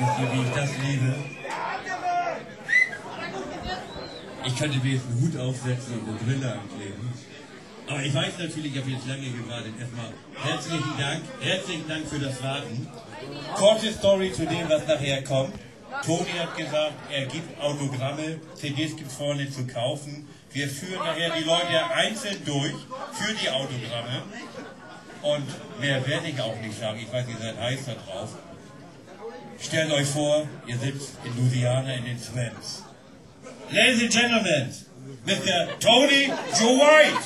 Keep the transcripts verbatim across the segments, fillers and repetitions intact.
Wisst ihr, wie ich das liebe? Ich könnte mir jetzt einen Hut aufsetzen und eine Brille ankleben. Aber ich weiß natürlich, ich habe jetzt lange gewartet. Erstmal herzlichen Dank, herzlichen Dank für das Warten. Kurze Story zu dem, was nachher kommt. Toni hat gesagt, er gibt Autogramme, C Ds gibt es vorne zu kaufen. Wir führen nachher die Leute einzeln durch für die Autogramme. Und mehr werde ich auch nicht sagen. Ich weiß, ihr seid heiß da drauf. Stellt euch vor, ihr sitzt in Louisiana in den Swamps. Ladies and Gentlemen, Mister Tony Joe White.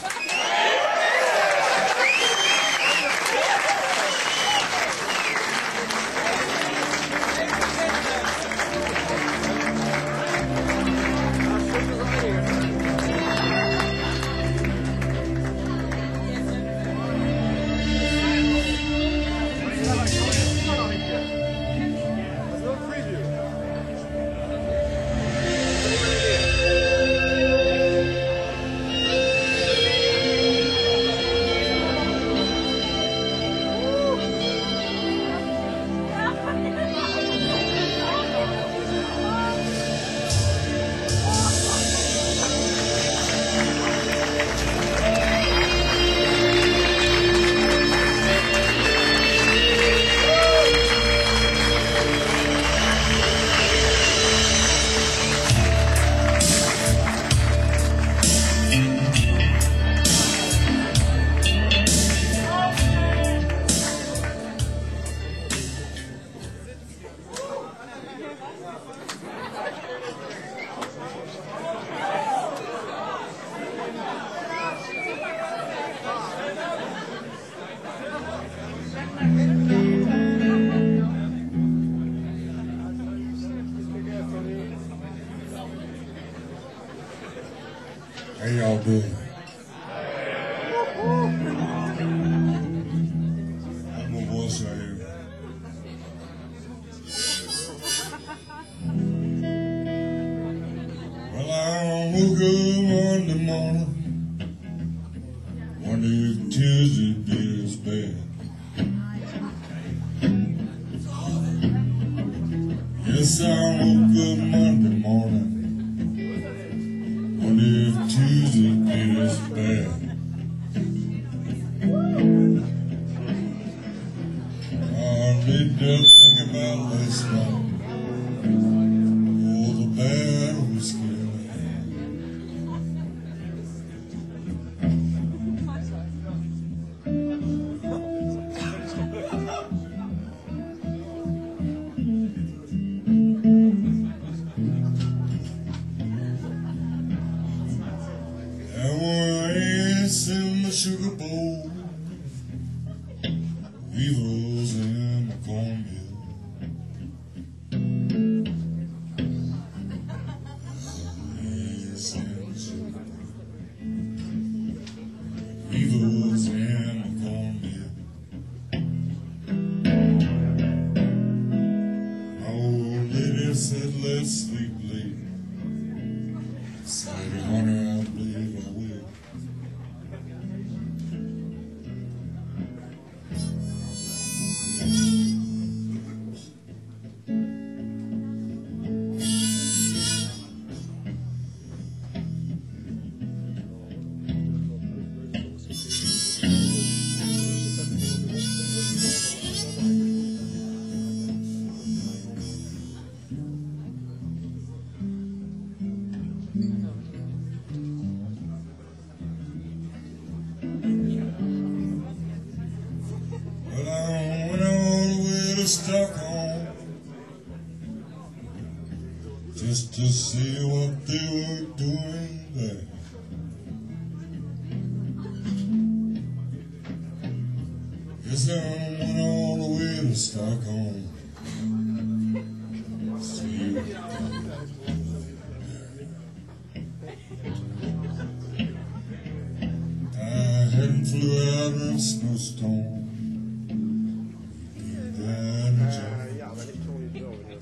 How y'all doing? That's my voice right here. Well, I woke up Monday morning, wonder if Tuesday be as bad. Yes, I woke up Monday morning, wonder if Tuesday be as bad. I laid up thinking about last night, all the bad whiskey I had. There were ants in my sugar bowl, weevils in my cornmeal. Ants in my sugar bowl, weevils in my cornmeal. My old lady said, let's sleep late. I said, honey, I believe I will. But I went all the way to Stockholm just to see what they were doing there. Yes, I went all the way to Stockholm to see what they were doing there. I hadn't flew out in a snowstorm. Ja, maar ik toon je zo.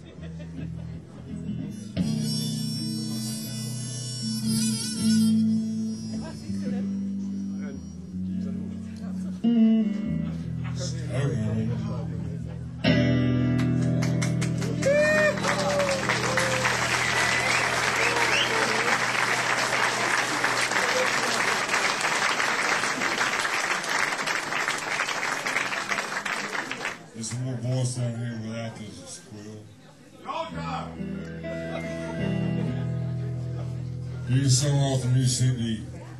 Stockholm. There's some more boys down here without this squirrel. Here's a song off the new C D.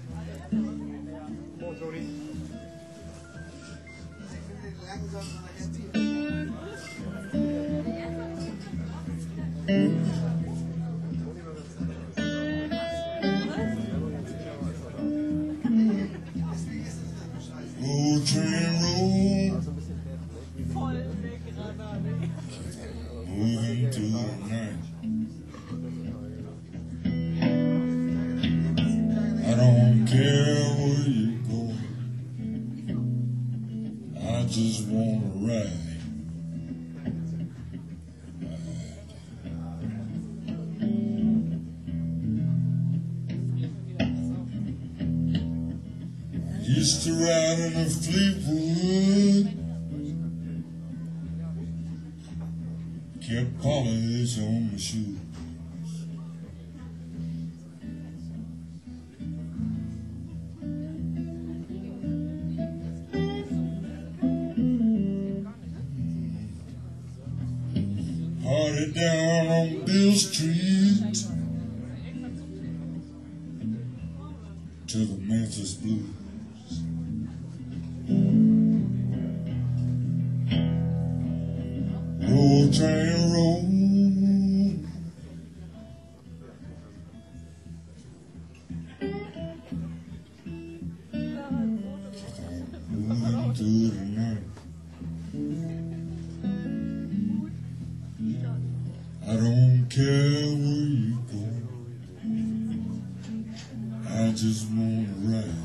Old train roll, moving to the night. I don't care where you go, I just wanna ride. Used to ride in a Fleetwood, kept polish on my shoes. Party down on Bill Street to the Memphis Blues. Roll train roll, moving through the night. I don't care where you go, I just wanna ride.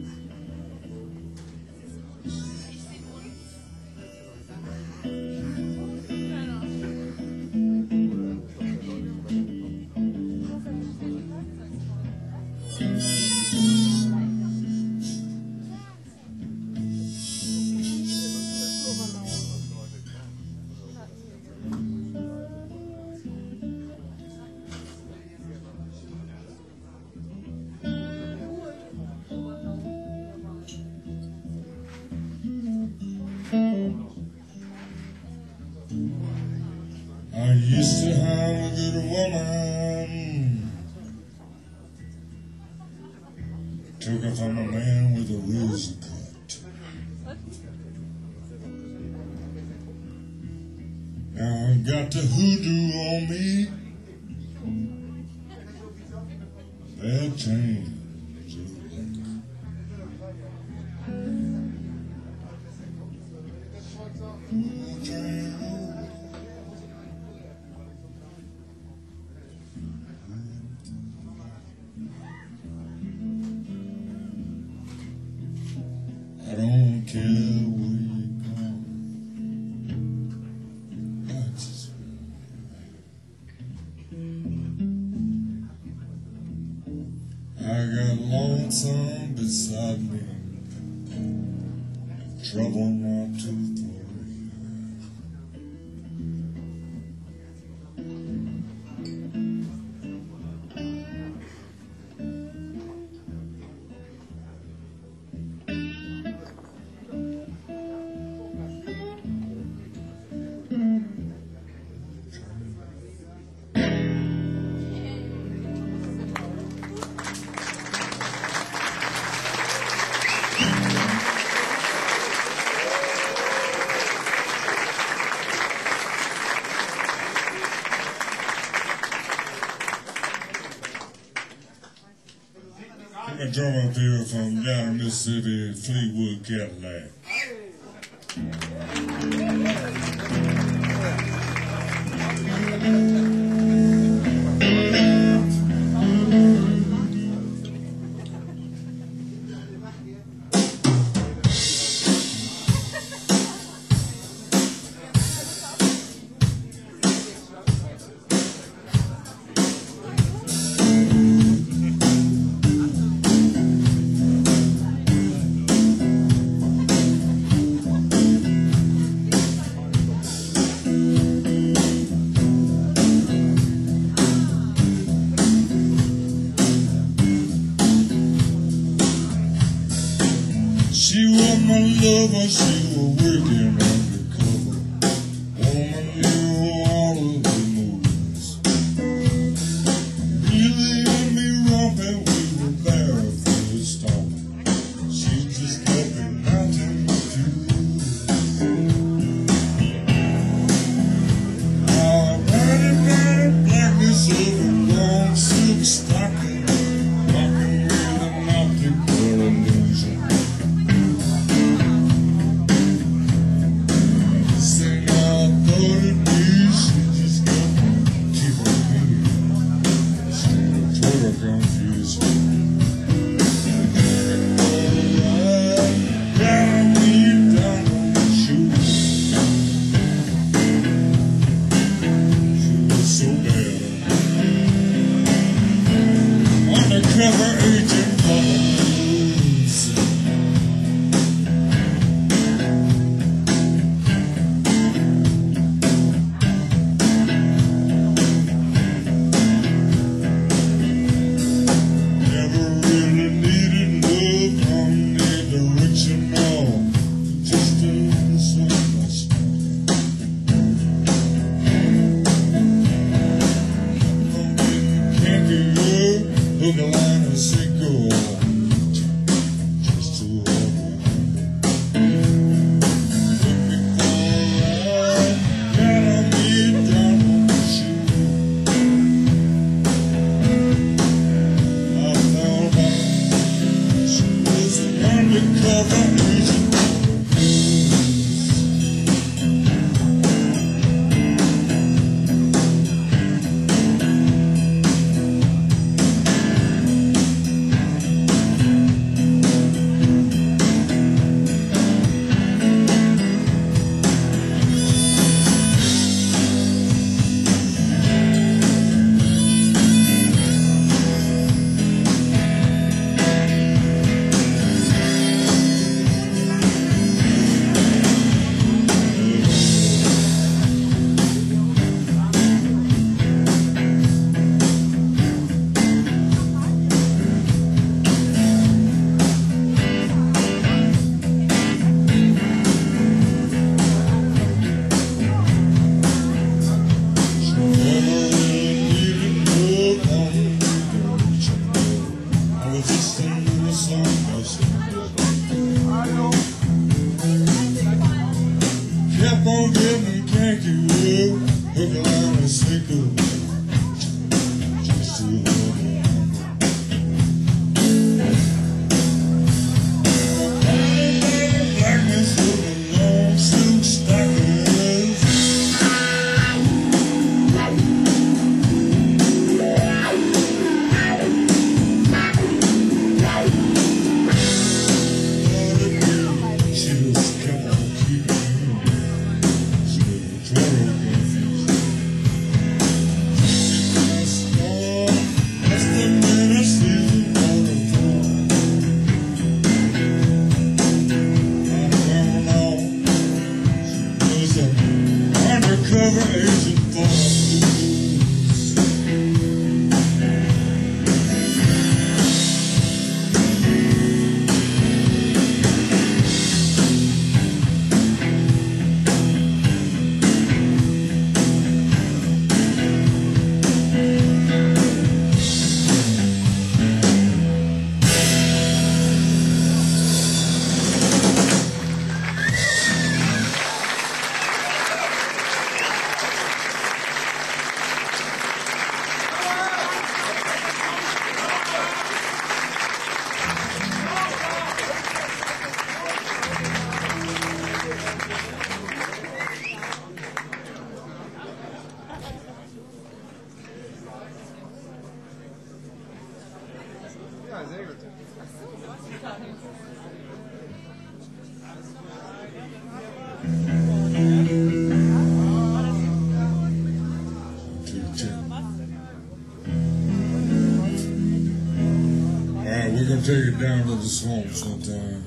I used to have a good woman, took her from a man with a razor cut. Now I got the hoodoo on me, that change. I don't care where you go, I just I got lonesome beside me, trouble not to worry. A drummer up here from down in Mississippi, Fleetwood, Cadillac. She was my lover, she was working undercover. pick you up, hook a line and sinker, just to hold on. Blackness of the long silk stockings. She just kept on keeping me. She didn't throw her guns. That's the man I see all the time. I found out she was an undercover agent for the blues. Ja, sehr gut. Alright, we're gonna take it down to the swamp sometime.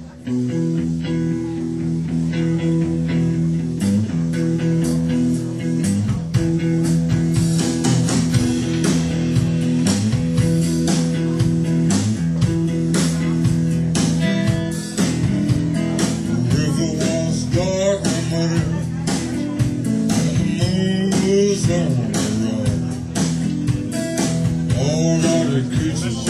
The river was dark and muddy, and the moon was on the run. All of the creatures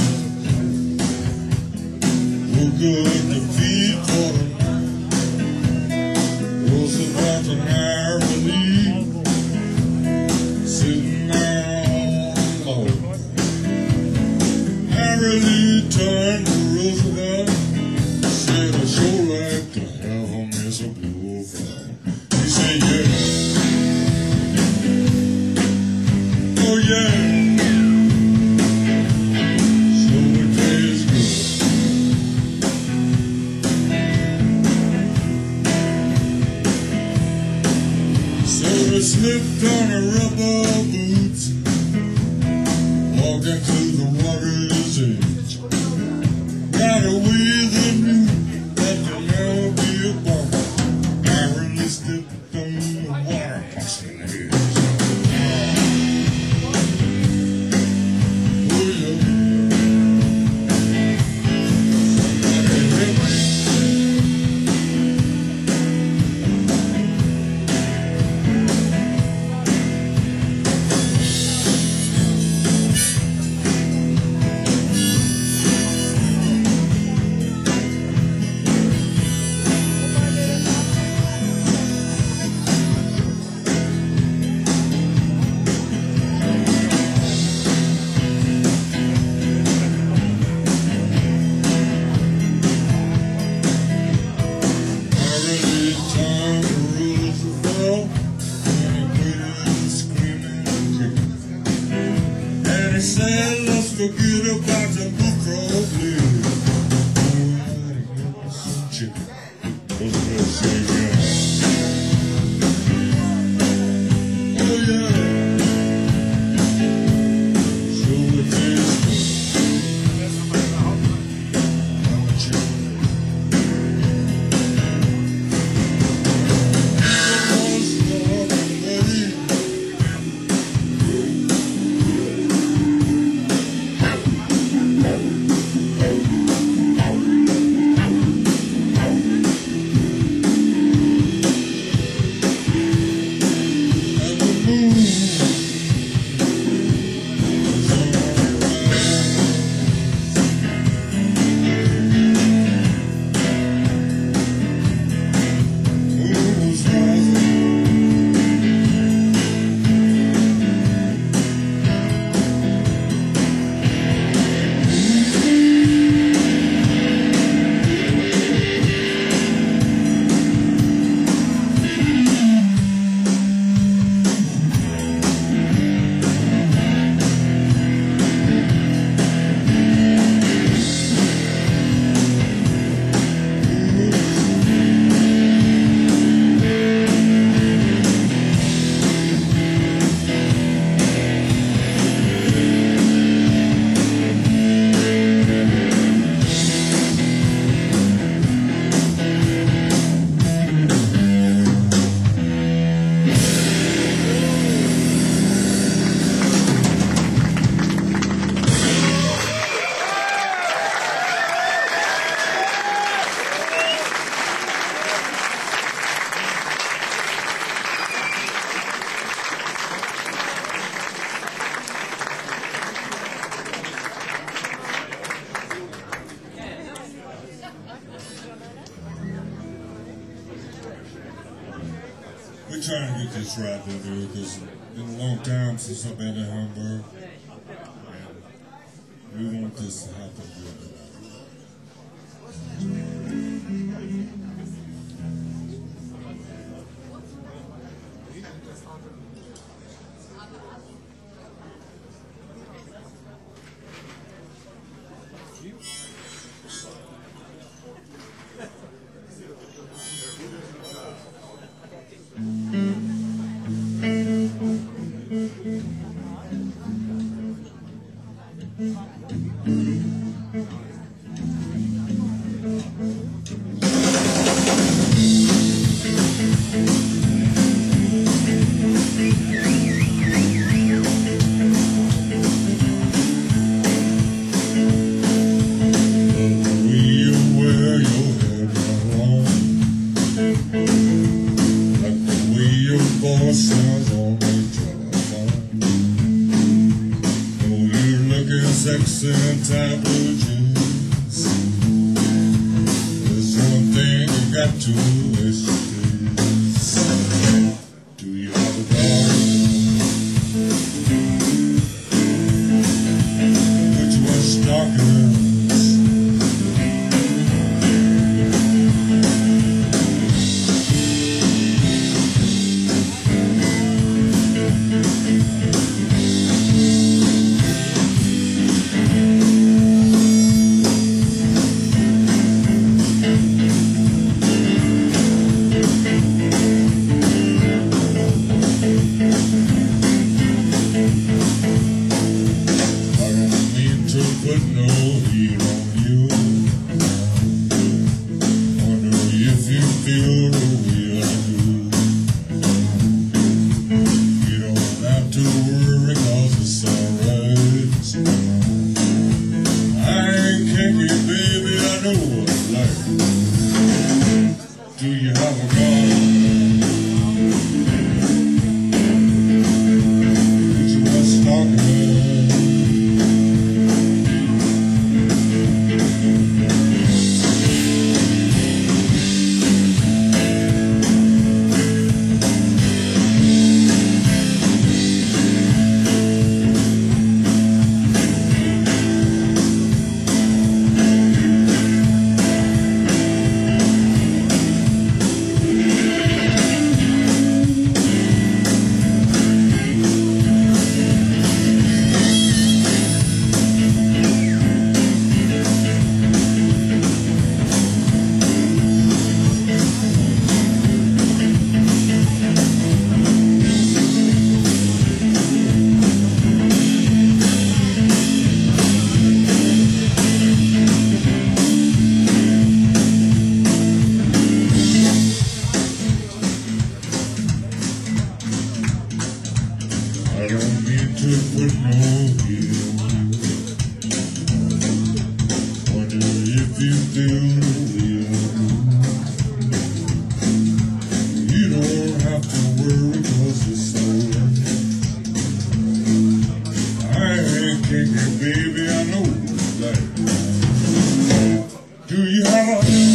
were good to feed for the night. Roosevelt and Harry sitting there on the load. Harry Lee turned to Roosevelt, said, I sure like to have him as a blowfly. He said, yeah. Oh, yeah. So it tastes good. So they slipped on her rubber boots, walked into the water's edge. Right away they knew that there'd never be a bomb. Harry stepped on the water passing edge. Oh yeah. Somebody help me. Already time to Roosevelt, and he quit screaming and kicking. And he said, let's forget about the bullfrog lady. Oh, yeah, to get me some chicken. Roosevelt said, yeah. Oh, yeah. So it tastes good. I'm a chicken. We're trying to get this right here because it's been a long time since I've been to Hamburg. And we want this to happen good. Sounds on the telephone. Oh, you're looking sexy in tight blue jeans. There's one thing you got to wish is, do you have a garden? Which one stockings? Put no heat on you. Wonder if you feel the way I do. You don't have to worry cause it's alright. I ain't kinky, baby, I know what it's like. Do you have a gun? Which one's talking? I don't mean to put no heat on you. Wonder if you feel the way I do. You don't have to worry cause it's alright. I ain't kinky, baby, I know that. Do you have a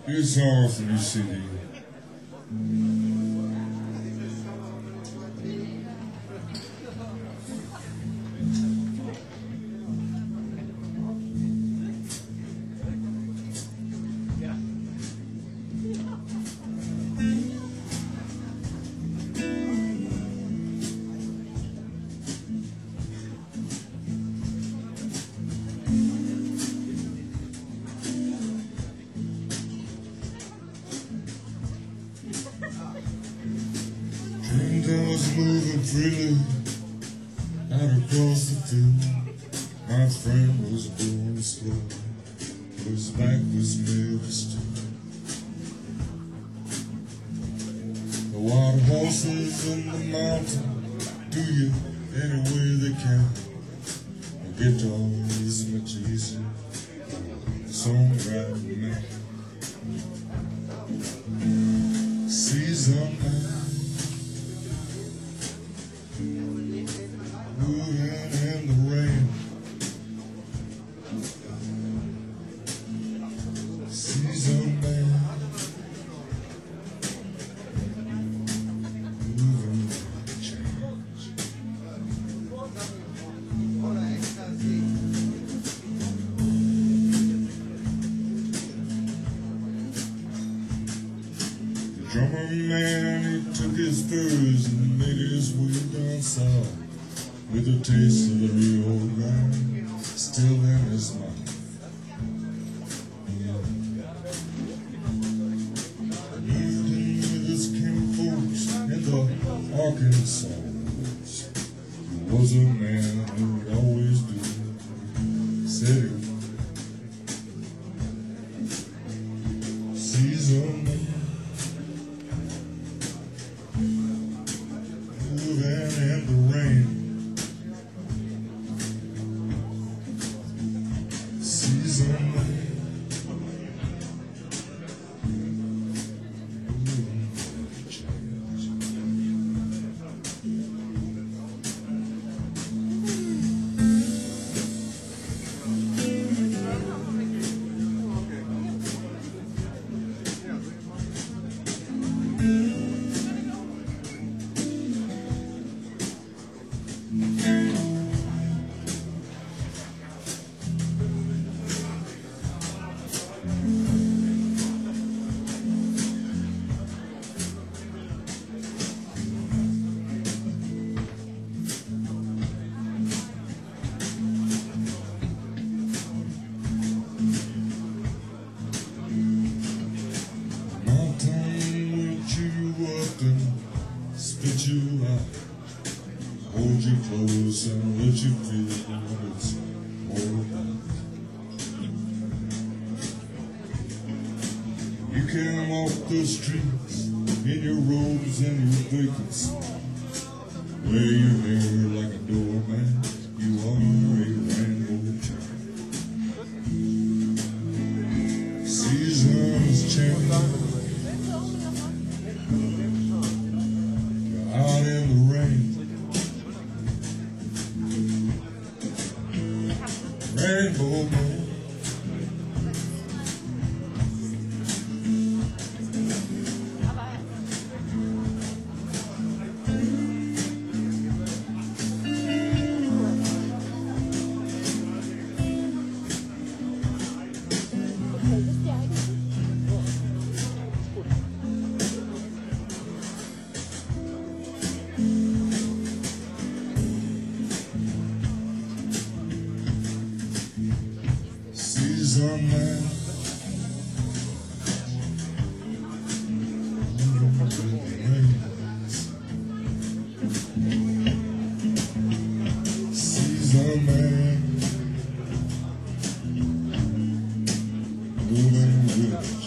It's hard for me, city. Train was moving freely out across the field. My friend was going slow, his back was made of steel. The wild horses in the mountain do you any way they can. The guitar is much easier, the songwriting man. Season man moving in the rain. Season man moving in the change. The drummer man, he took his furs and made his way down south, with a taste of the real grind still in his mouth. Moved in with his kinfolks in the Arkansas woods. He was a man who would always do what he said he would. Season man moving in the rain. Season spit you out, hold you close and let you feel what it's all about. You came off the streets in your robes and your vacancy, wear your hair like a doormat, you are a rainbow child. Seasons change, out in the rain, rainbow man. Season man, season man, moving with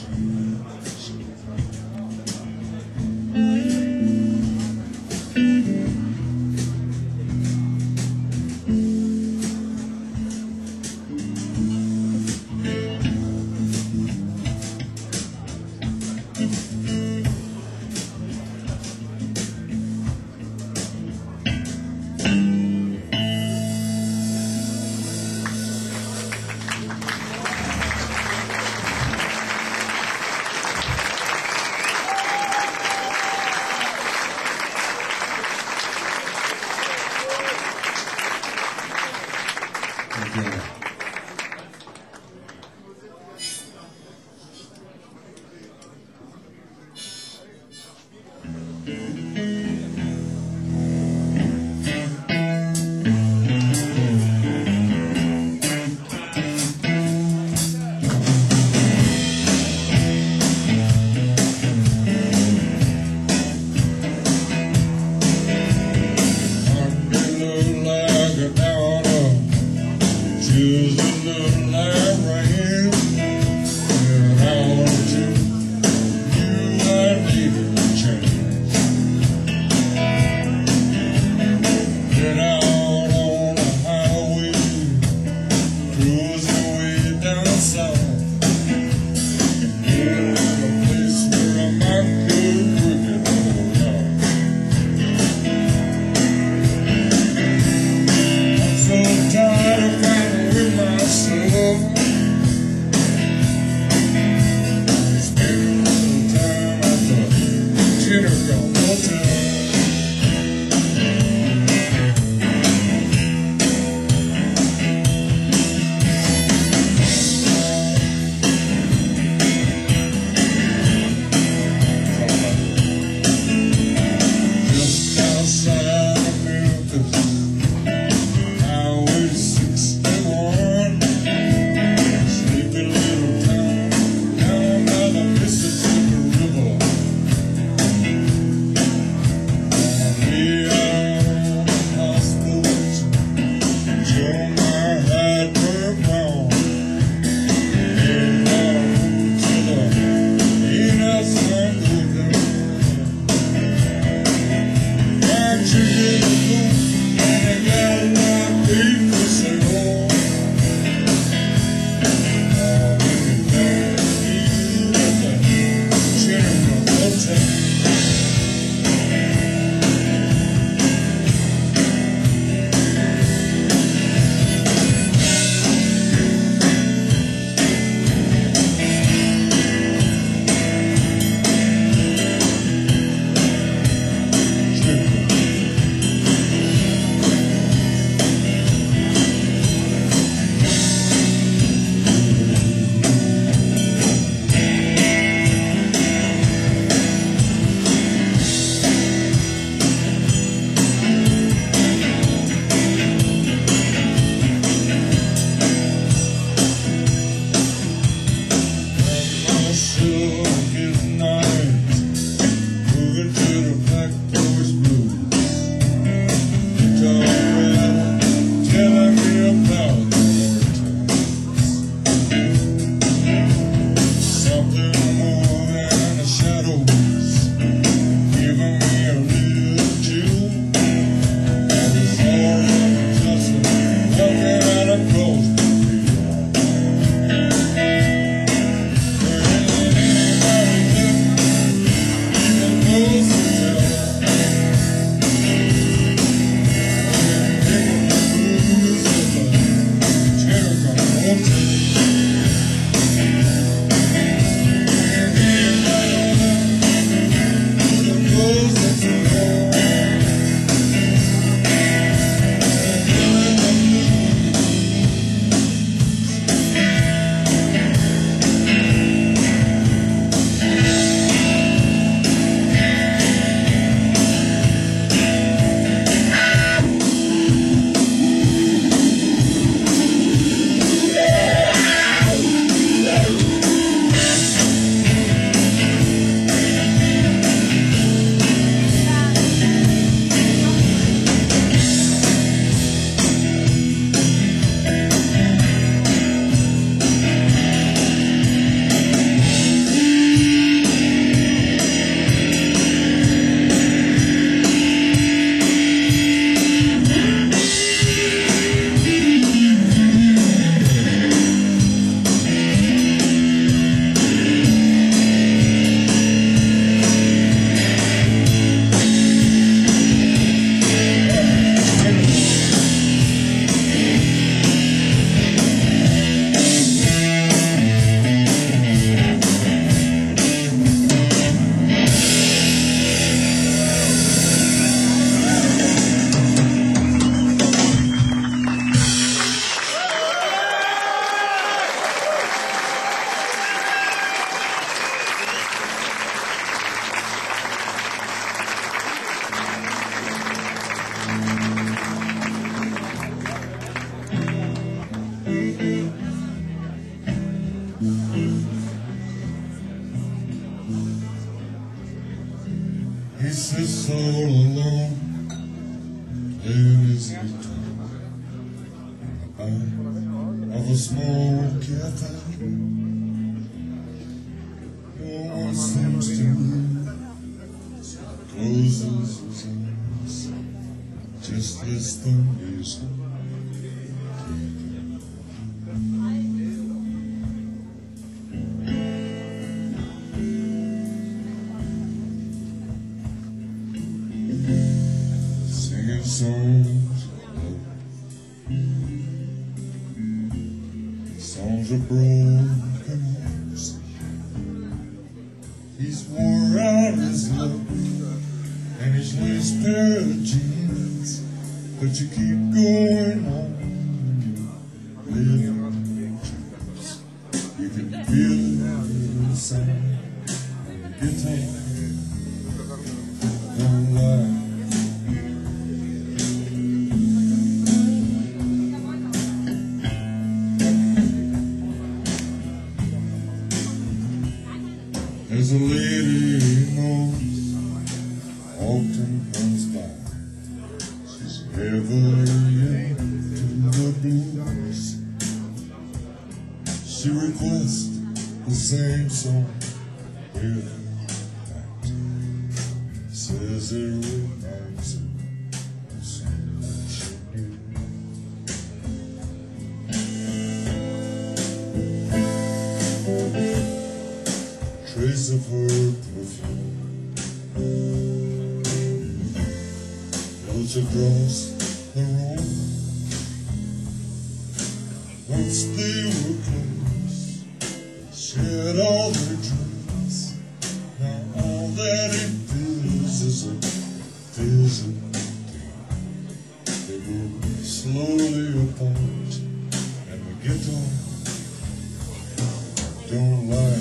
change. He sits all alone in his guitar of a small cafe. No one seems to move, closes his eyes, just lets them gaze. Songs of love, songs of broken hearts. He's wore out his love and his latest pair of jeans, but you keep going on when you live in dreams. You can feel the sound of the guitar. Don't lie. There's a lady he knows, often comes by. She's heavily into the blues. She requests the same song every night. Says it reminds her of something she knew. Trace of her perfume floats across the room. Once they were close, shared all their dreams. Now all that it is is a desert dream. They move slowly apart, and the guitar don't lie.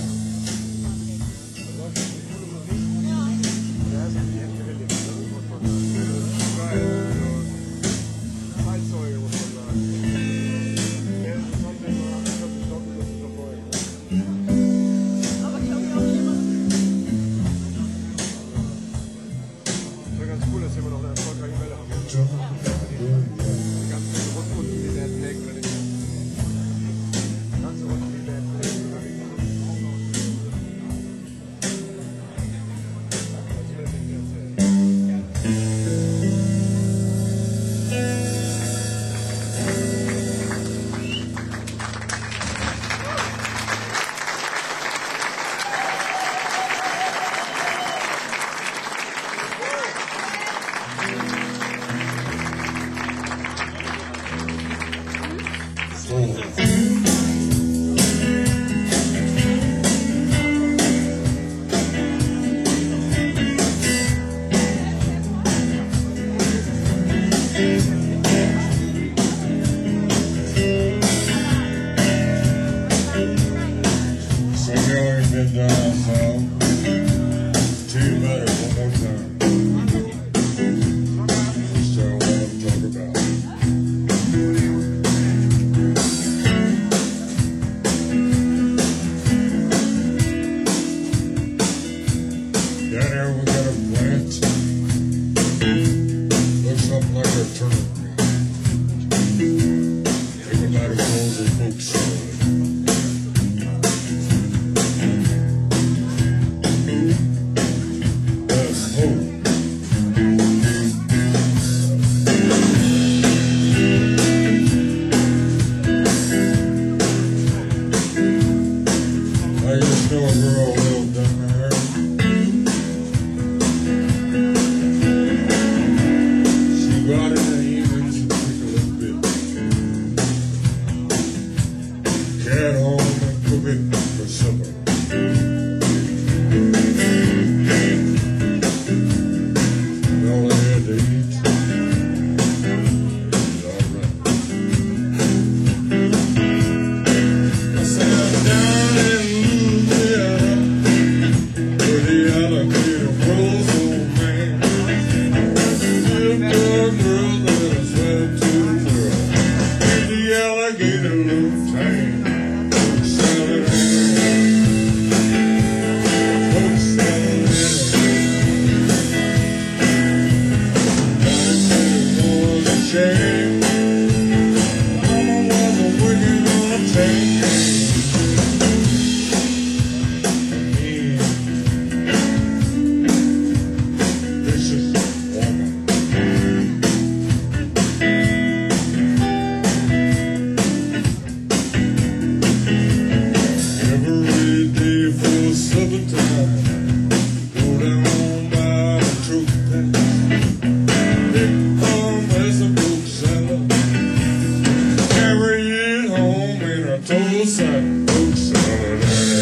the time. Go down by the toothpaste. Pick from as a book seller. Carry it home in a total sack. Book seller.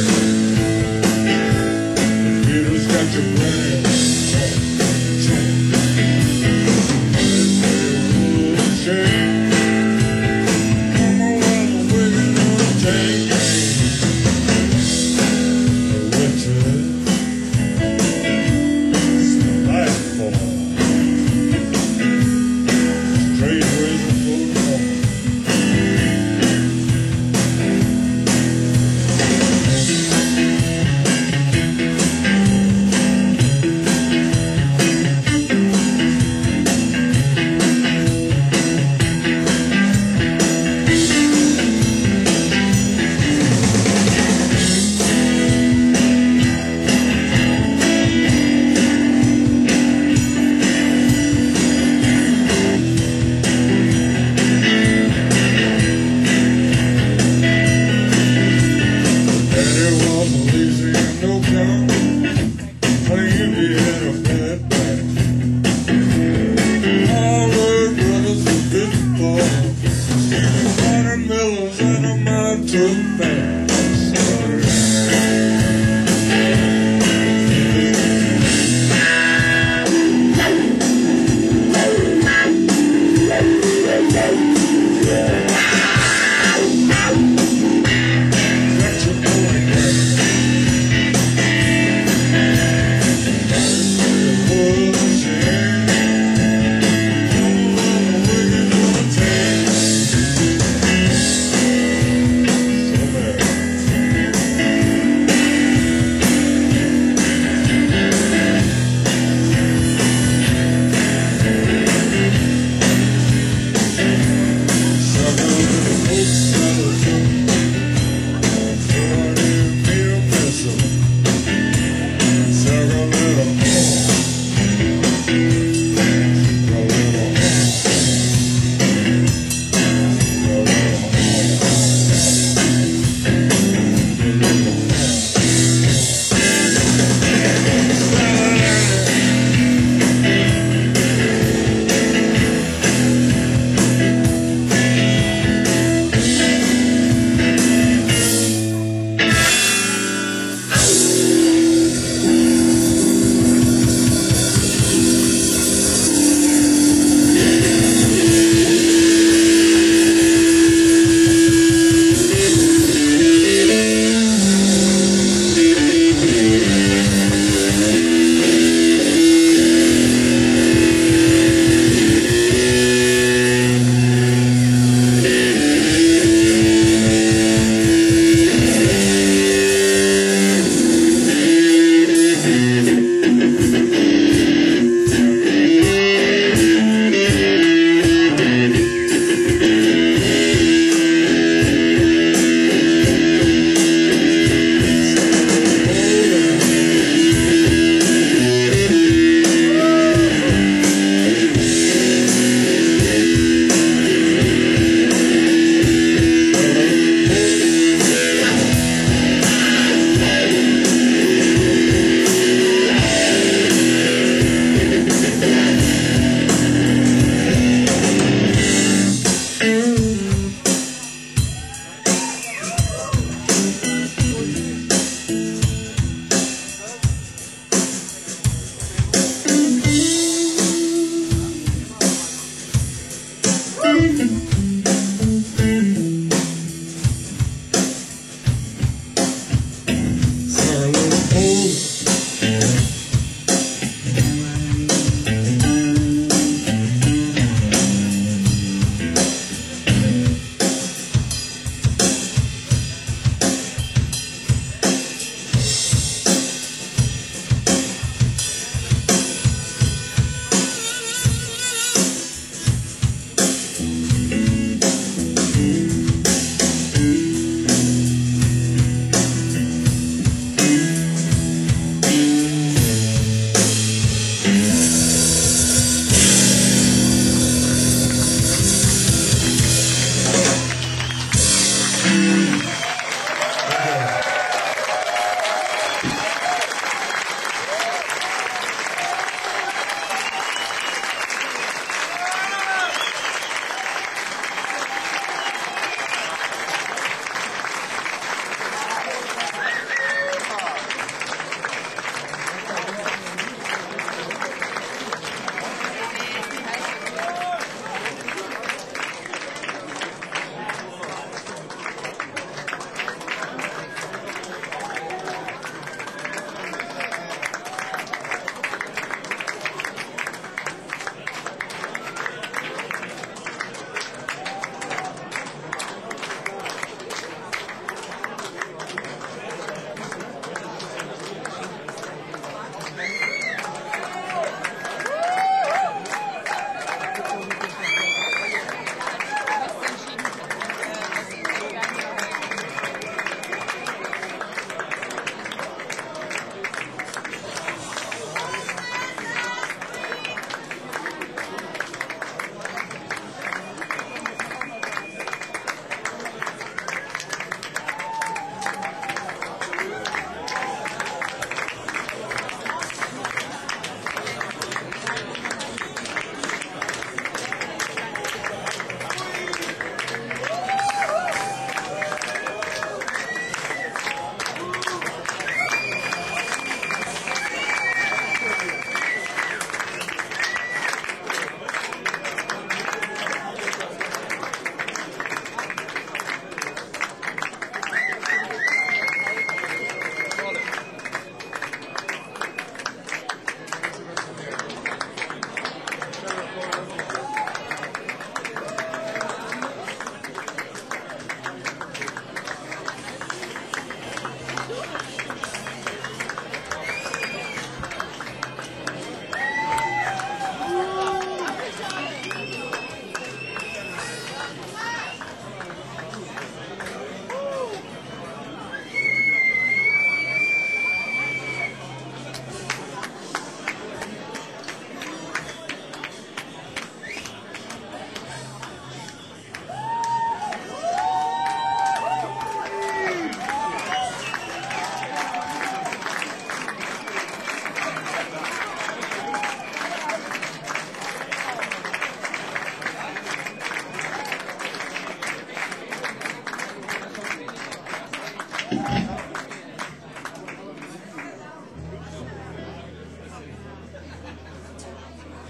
The Beatles got your brain. Winter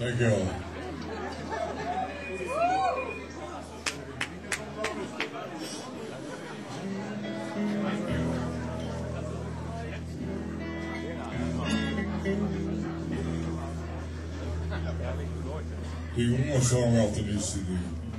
Thank you all. Hey, one more song off the new C D.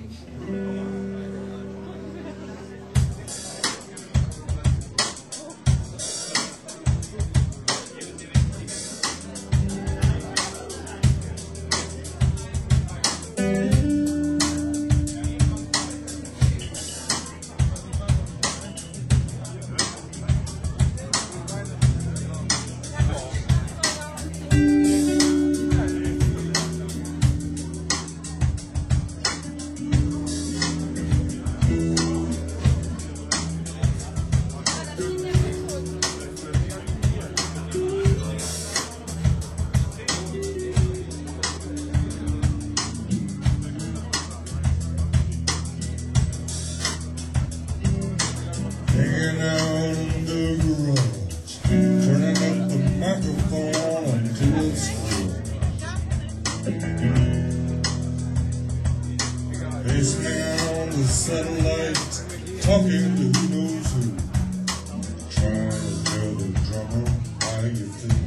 Hanging out in the garage, turning up the microphone until it's full. Baseman on the satellite, talking to who knows who. Trying to tell the drummer how you feel.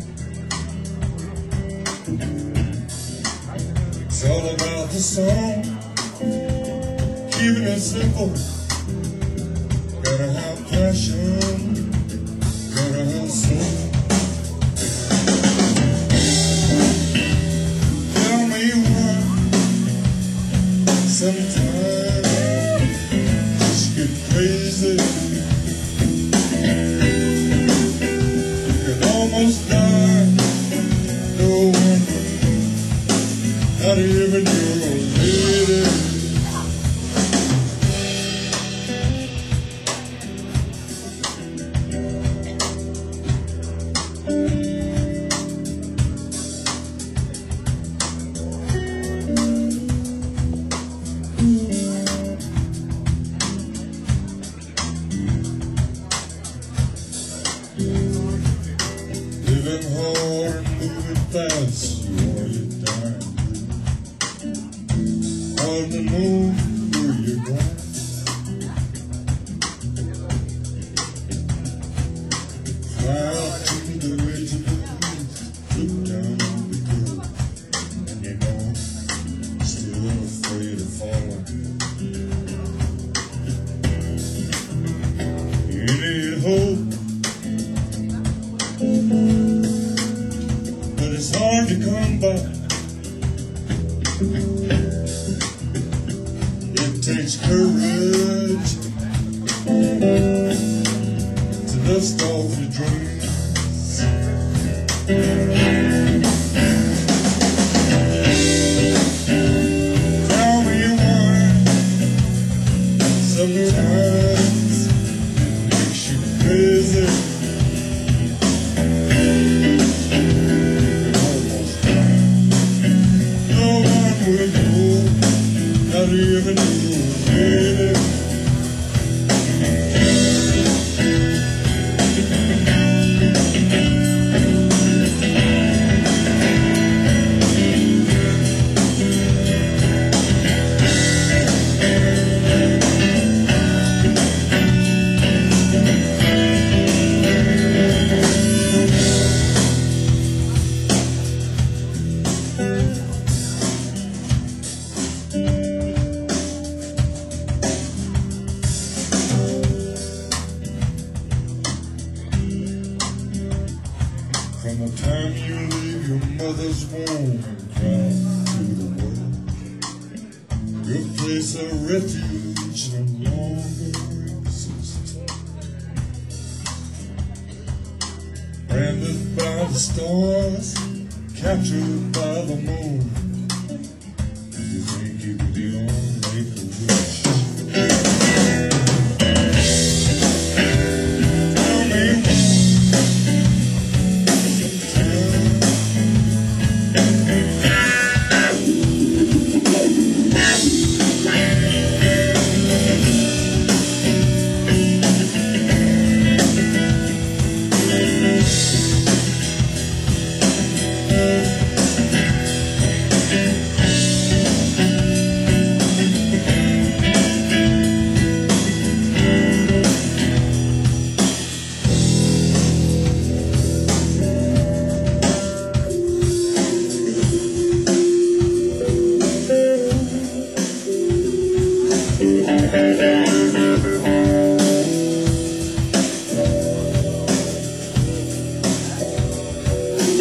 It's all about the song, keeping it simple. Gotta have passion, gotta have soul. Tell me why sometimes just get crazy. You can almost die, no wonder, not even your own lady. Living hard and moving fast, you only dying. Hard to know where you're going. Fly out to the edge of the cliff, look down on the curve, and you know, still afraid of falling. You need hope, but it's hard to come by. It takes courage to dust off your dreams. Tell me why sometimes makes you crazy. Not even you, baby. From the time you leave your mother's womb and cry to the world, your place of refuge no longer exists. Branded by the stars, captured by the moon, you think you can be on make a wish. Tell me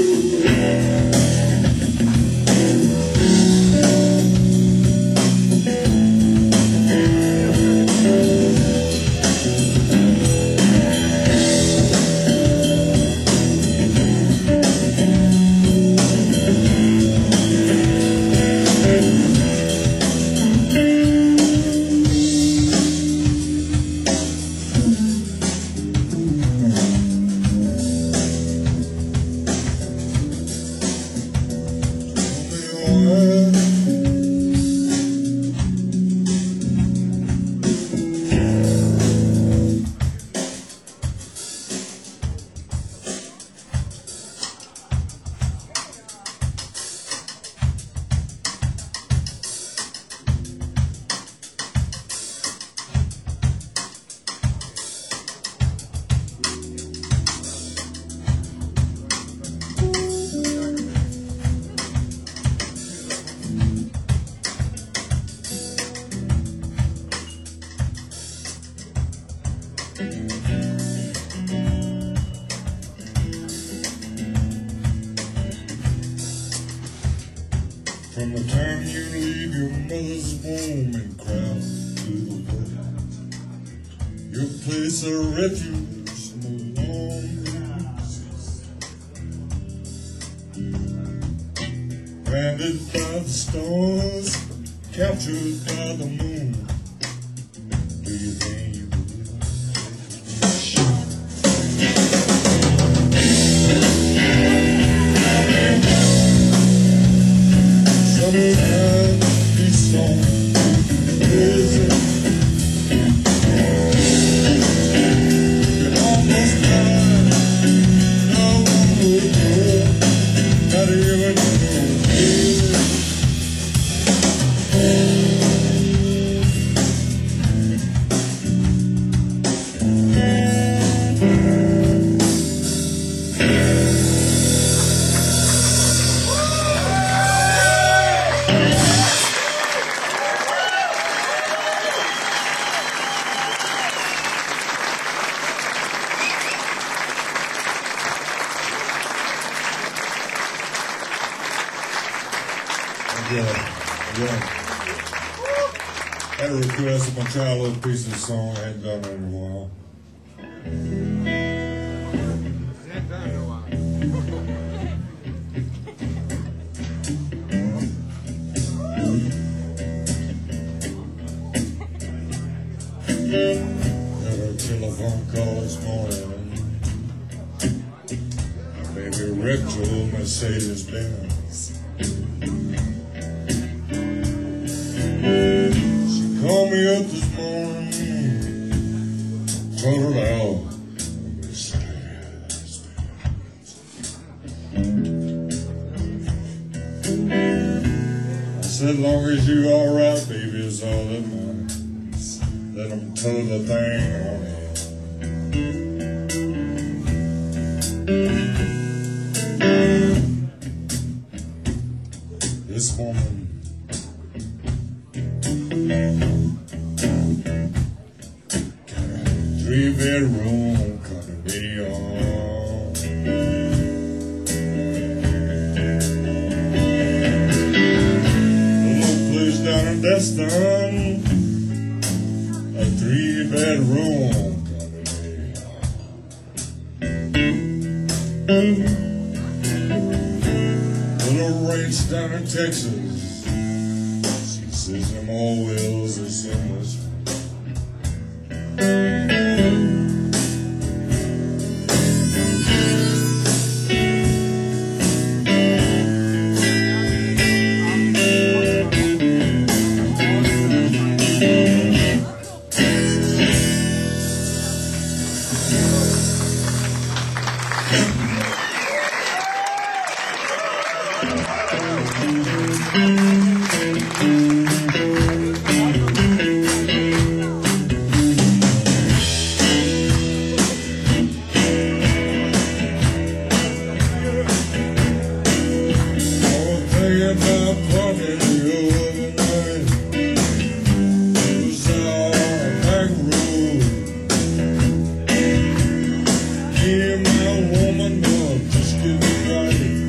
From the time you leave your mother's home and crowd to the world, your place of refuge no longer exists. Branded by the stars, captured by the moon, do you think you Sometimes these songs is you almost died, no one would know, not even know. Yeah, yeah. Had a request of my childhood piece of the song. I hadn't done it in a while. Had a telephone call this morning. Maybe retro Mercedes Benz. She called me up this morning, told her out. I said, long as you alright, baby, it's all that matters. Let them tow the thing on it. This woman three bedroom condominium. A little place down in Destin, a three bedroom condominium. Little ranch down in Texas, she says them all wheels are so much fun. Yeah, my woman, just give me right.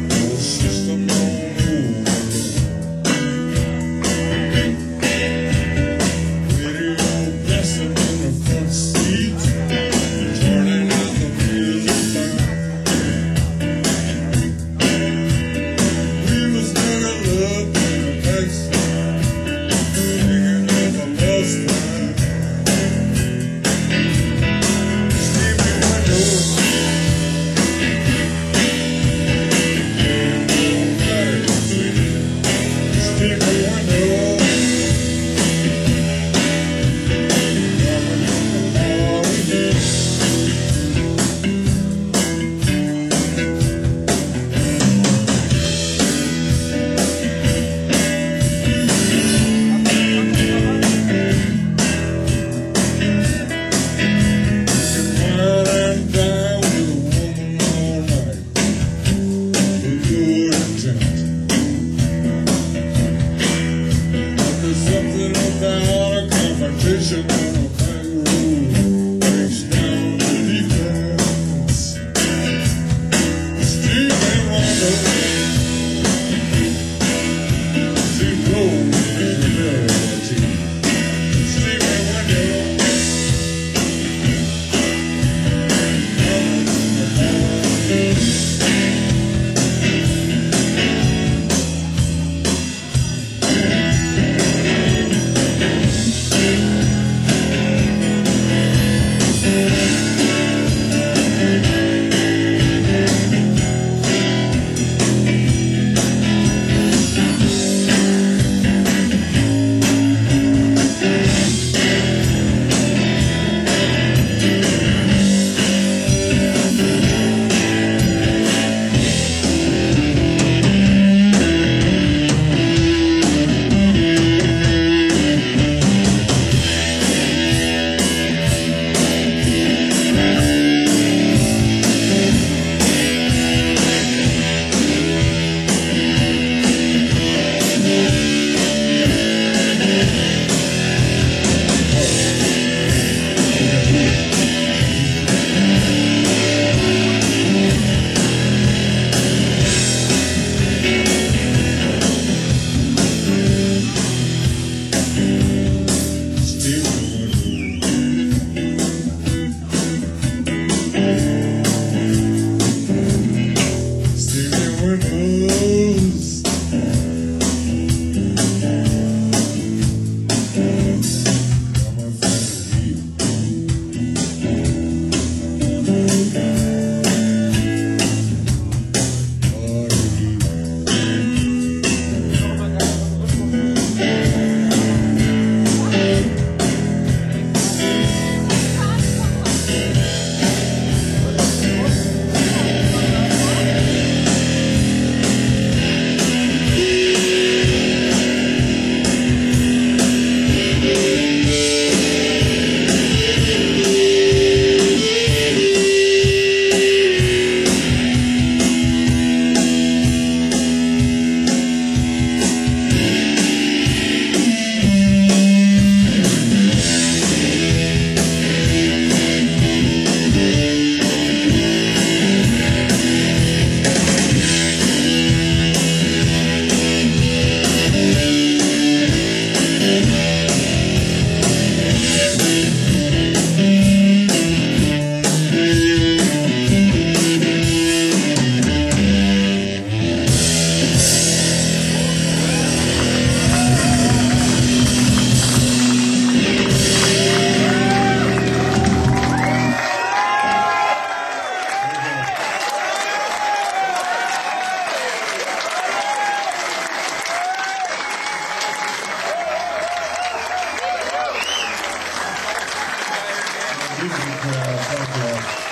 Music, uh, folklore.